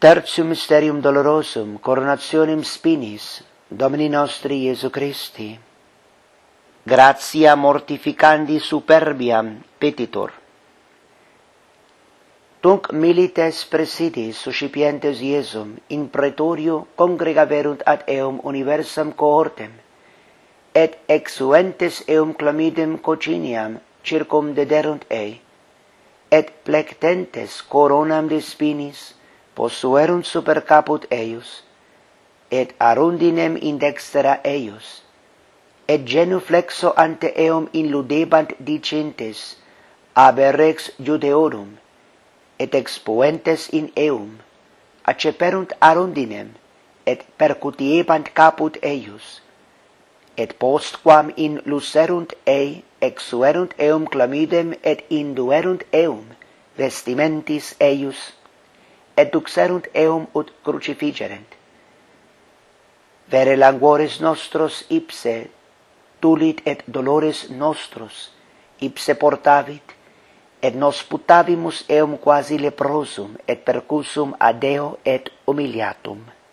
Tertium mysterium dolorosum, coronationem spinis, Domini nostri Iesu Christi. Gratia mortificandi superbiam petitor. Tunc milites presidis suscipientes Iesum in praetorio congregaverunt ad eum universam cohortem, et exuentes eum chlamydem cociniam circumdederunt ei, et plectentes coronam de spinis possuerunt super caput eius, et arundinem in dextera eius, et genuflexo ante eum inludebant dicentes, aber rex Judeorum, et expoentes in eum, acceperunt arundinem, et percutiebant caput eius, et postquam in lucerunt ei, exuerunt eum chlamydem, et induerunt eum vestimentis eius, et duxerunt eum ut crucifigerent. Vere languores nostros ipse tulit et dolores nostros ipse portavit, et nos putavimus eum quasi leprosum et percussum ad Deo et humiliatum.